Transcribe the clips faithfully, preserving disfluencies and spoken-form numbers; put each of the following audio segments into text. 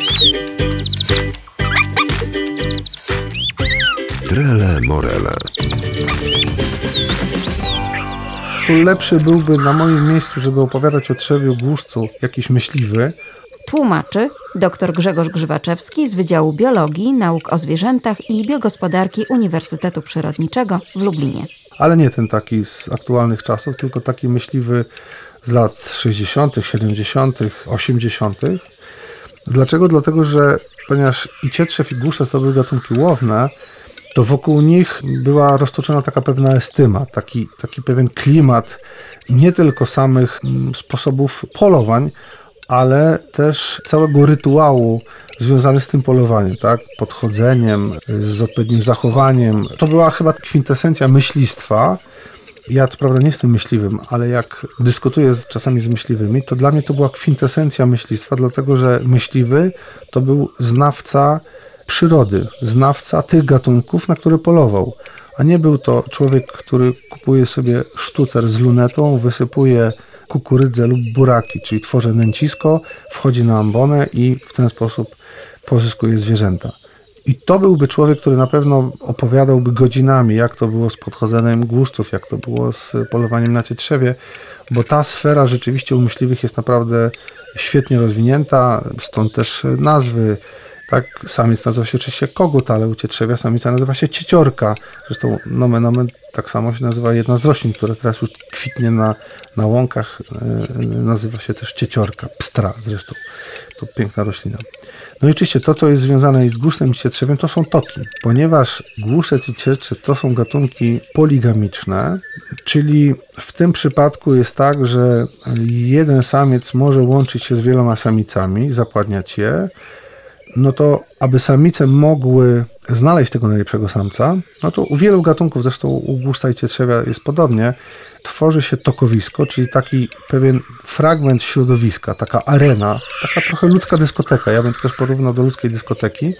Trele Morele. Tu lepszy byłby na moim miejscu, żeby opowiadać o trzewiu głuszcu jakiś myśliwy. Tłumaczy dr Grzegorz Grzywaczewski z Wydziału Biologii, Nauk o Zwierzętach i Biogospodarki Uniwersytetu Przyrodniczego w Lublinie. Ale nie ten taki z aktualnych czasów, tylko taki myśliwy z lat sześćdziesiątych, siedemdziesiątych, osiemdziesiątych. Dlaczego? Dlatego, że ponieważ i cietrzew, i głuszec to były gatunki łowne, to wokół nich była roztoczona taka pewna estyma, taki, taki pewien klimat nie tylko samych sposobów polowań, ale też całego rytuału związany z tym polowaniem, tak? Podchodzeniem, z odpowiednim zachowaniem. To była chyba kwintesencja myślistwa. Ja co prawda nie jestem myśliwym, ale jak dyskutuję z, czasami z myśliwymi, to dla mnie to była kwintesencja myślistwa, dlatego że myśliwy to był znawca przyrody, znawca tych gatunków, na które polował. A nie był to człowiek, który kupuje sobie sztucer z lunetą, wysypuje kukurydzę lub buraki, czyli tworzy nęcisko, wchodzi na ambonę i w ten sposób pozyskuje zwierzęta. I to byłby człowiek, który na pewno opowiadałby godzinami, jak to było z podchodzeniem głuszców, jak to było z polowaniem na cietrzewie, bo ta sfera rzeczywiście u myśliwych jest naprawdę świetnie rozwinięta, stąd też nazwy. Tak, samiec nazywa się oczywiście kogut, ale u cietrzewia samica nazywa się cieciorka. Zresztą nomen omen tak samo się nazywa jedna z roślin, która teraz już kwitnie na, na łąkach, e, nazywa się też cieciorka, pstra zresztą. To piękna roślina. No i oczywiście to, co jest związane z głuszcem i cietrzewiem, to są toki. Ponieważ głuszec i cietrzew to są gatunki poligamiczne, czyli w tym przypadku jest tak, że jeden samiec może łączyć się z wieloma samicami, zapładniać je, no to aby samice mogły znaleźć tego najlepszego samca, no to u wielu gatunków, zresztą u głuszca i cietrzewia jest podobnie, tworzy się tokowisko, czyli taki pewien fragment środowiska, taka arena, taka trochę ludzka dyskoteka. Ja bym to też porównał do ludzkiej dyskoteki,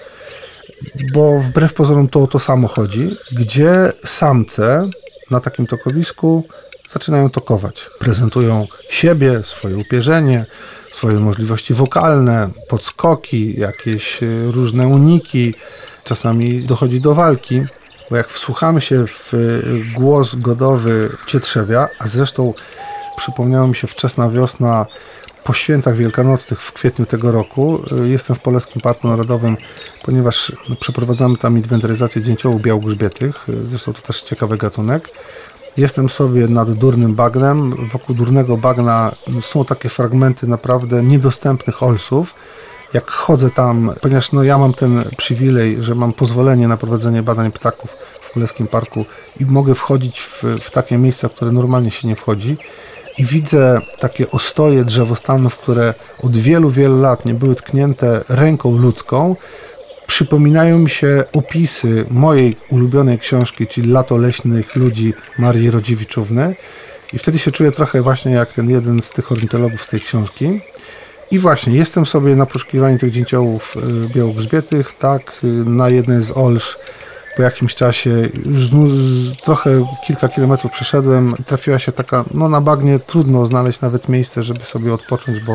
bo wbrew pozorom to o to samo chodzi, gdzie samce na takim tokowisku zaczynają tokować. Prezentują siebie, swoje upierzenie, swoje możliwości wokalne, podskoki, jakieś różne uniki. Czasami dochodzi do walki, bo jak wsłuchamy się w głos godowy cietrzewia, a zresztą przypomniała mi się wczesna wiosna po świętach wielkanocnych w kwietniu tego roku. Jestem w Polskim Parku Narodowym, ponieważ przeprowadzamy tam inwentaryzację dzięciołów białogrzbietych, zresztą to też ciekawy gatunek. Jestem sobie nad Durnym Bagnem. Wokół Durnego Bagna są takie fragmenty naprawdę niedostępnych olsów. Jak chodzę tam, ponieważ no ja mam ten przywilej, że mam pozwolenie na prowadzenie badań ptaków w Polskim Parku i mogę wchodzić w, w takie miejsca, w które normalnie się nie wchodzi, i widzę takie ostoje drzewostanów, które od wielu, wielu lat nie były tknięte ręką ludzką. Przypominają mi się opisy mojej ulubionej książki, czyli Lato leśnych ludzi Marii Rodziewiczówny, i wtedy się czuję trochę właśnie jak ten jeden z tych ornitologów z tej książki. I właśnie jestem sobie na poszukiwaniu tych dzięciołów białogrzbietych, tak, na jednej z olsz po jakimś czasie, już trochę kilka kilometrów przeszedłem, trafiła się taka, no na bagnie trudno znaleźć nawet miejsce, żeby sobie odpocząć, bo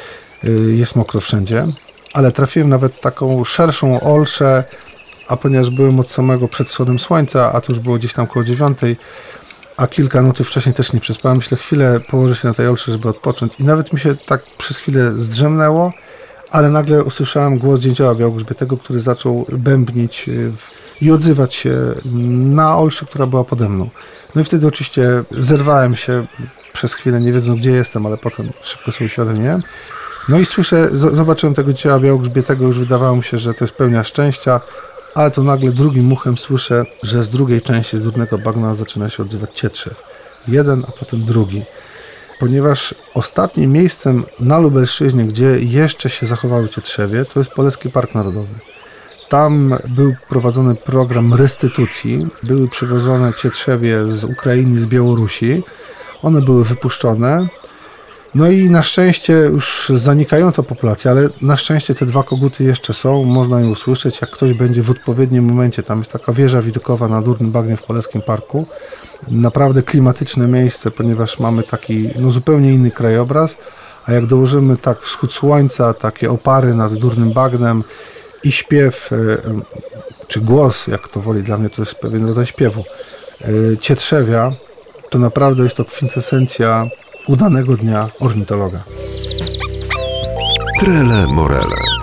jest mokro wszędzie. Ale trafiłem nawet taką szerszą olszę, a ponieważ byłem od samego przed wschodem słońca, a to już było gdzieś tam koło dziewiątej, a kilka nocy wcześniej też nie przespałem, myślę, chwilę położę się na tej olszy, żeby odpocząć. I nawet mi się tak przez chwilę zdrzemnęło, ale nagle usłyszałem głos dzięcioła białogrzbietego, który zaczął bębnić i odzywać się na olszy, która była pode mną. No i wtedy oczywiście zerwałem się przez chwilę, nie wiedząc, gdzie jestem, ale potem szybko sobie uświadomiłem. No i słyszę, z- zobaczyłem tego dzięcioła białogrzbietego, już wydawało mi się, że to jest pełnia szczęścia, ale to nagle drugim uchem słyszę, że z drugiej części, z Durnego Bagna zaczyna się odzywać cietrzew. Jeden, a potem drugi. Ponieważ ostatnim miejscem na Lubelszczyźnie, gdzie jeszcze się zachowały cietrzewie, to jest Polski Park Narodowy. Tam był prowadzony program restytucji, były przywożone cietrzewie z Ukrainy, z Białorusi. One były wypuszczone. No i na szczęście już zanikająca populacja, ale na szczęście te dwa koguty jeszcze są, można je usłyszeć, jak ktoś będzie w odpowiednim momencie. Tam jest taka wieża widokowa na Durnym Bagnie w Polskim Parku. Naprawdę klimatyczne miejsce, ponieważ mamy taki no, zupełnie inny krajobraz, A jak dołożymy tak wschód słońca, takie opary nad Durnym Bagnem i śpiew, czy głos, jak to woli, dla mnie to jest pewien rodzaj śpiewu, cietrzewia, to naprawdę jest to kwintesencja udanego dnia ornitologa. Trele Morele.